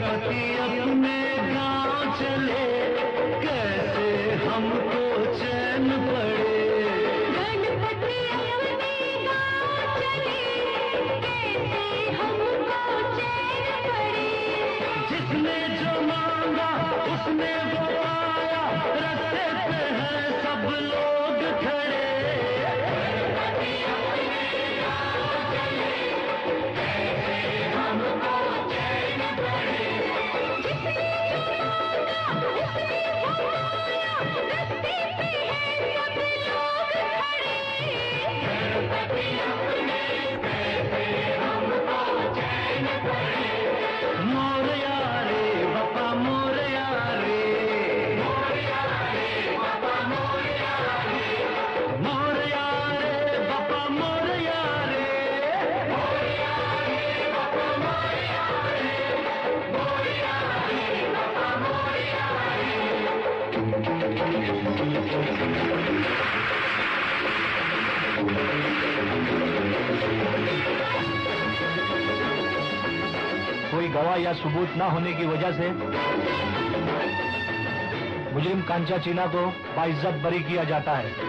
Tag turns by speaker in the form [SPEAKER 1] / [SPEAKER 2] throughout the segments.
[SPEAKER 1] गणपति अपने गांव चले, कैसे हमको चैन पड़े।
[SPEAKER 2] गणपति अपने गांव चले, कैसे हमको चैन पड़े।
[SPEAKER 1] जिसने जो मांगा उसने वो पाया, रास्ते पे हैं सब लोग खड़े।
[SPEAKER 2] गणपति अपने गांव चले, कैसे हमको चैन पड़े। जिसने जो मांगा उसने वो पाया, रास्ते पे हैं सब लोग खड़े। गणपति अपने कैसे हमको चैन पड़े।
[SPEAKER 1] मोरया रे बापा मोरया रे,
[SPEAKER 2] मोरया रे बाबा मोरया रे,
[SPEAKER 1] मोरया रे बापा मोरया रे।
[SPEAKER 2] मोरया रे बाबा मोरया रे, मोरया रे बाबा मोरया रे।
[SPEAKER 3] कोई गवाह या सबूत न होने की वजह से मुजरिम कांचा चीना को बाइज्जत बरी किया जाता है।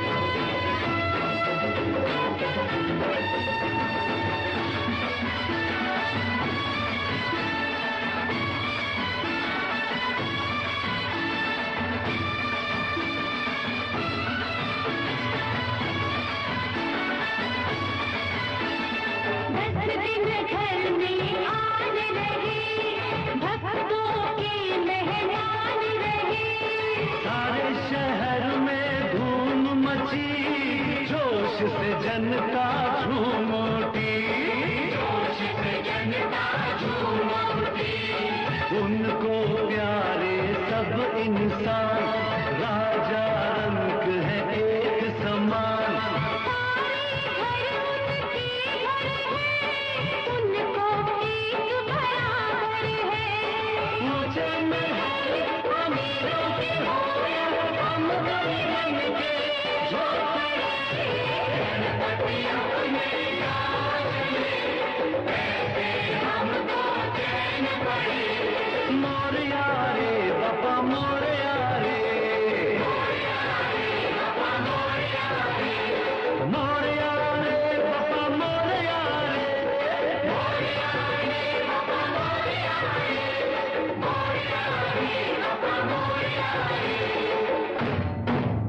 [SPEAKER 2] दस दिन घर में आन रहे, भक्तों की मेहमान रहे।
[SPEAKER 1] सारे शहर में धूम मची, जोश से जनता झूम उठी,
[SPEAKER 2] जोश से जनता झूम उठी।
[SPEAKER 1] उनको प्यारे सब इंसान, राजा रंग है एक समान।
[SPEAKER 2] सारे घर उनके घर हैं, उनको एक बराबर है।
[SPEAKER 1] ऊंचे महल अमीरों के होए, हम गरीबन के झोपड़े।
[SPEAKER 2] गणपति अपने गांव चले, कैसे हमको चैन पड़े।
[SPEAKER 1] मोरया रे बापा मोरया रे,
[SPEAKER 2] मोरया रे बाबा मोरया रे,
[SPEAKER 1] मोरया रे बापा मोरया रे।
[SPEAKER 2] मोरया रे बाबा मोरया रे, मोरया रे बाबा मोरया रे।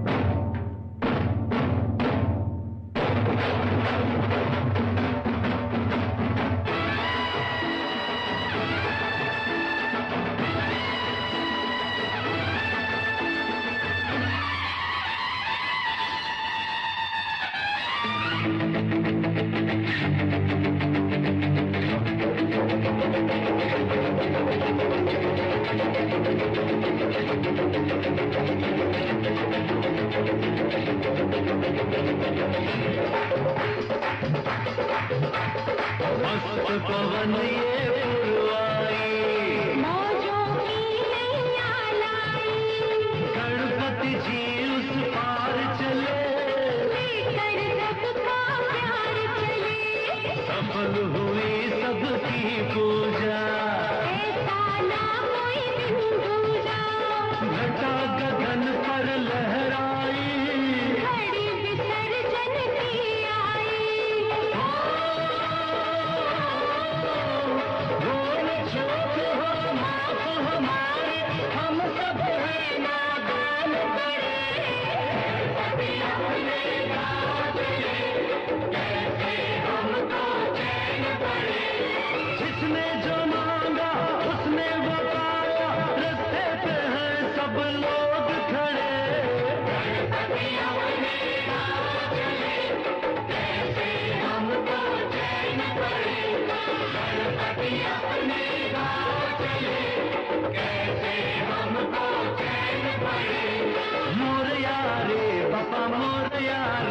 [SPEAKER 1] मस्त पवन ये पुरवाई,
[SPEAKER 2] मौजों की नैया लाई,
[SPEAKER 1] गणपति जी उस पार चले,
[SPEAKER 2] लेकर सबका प्यार चले।
[SPEAKER 1] सफल हुई सबकी पूजा,
[SPEAKER 2] ऐसा ना कोई दिन दूजा,
[SPEAKER 1] घटा गगन पर लहराई।
[SPEAKER 2] घड़ी विसर्जन की आई।
[SPEAKER 1] भूल चूक हो माफ हमारी, हम सब हैं नादान बड़े।
[SPEAKER 2] गणपति अपने गांव चले, कैसे हमको चैन पड़े।
[SPEAKER 1] जिसने जो मांगा उसने वो पाया, रास्ते पे हैं सब लोग खड़े।
[SPEAKER 2] गणपति अपने गांव चले, कैसे हमको चैन पड़े। गणपति अपने गांव चले, कैसे हमको चैन पड़े।
[SPEAKER 1] मोरया रे बापा मोरया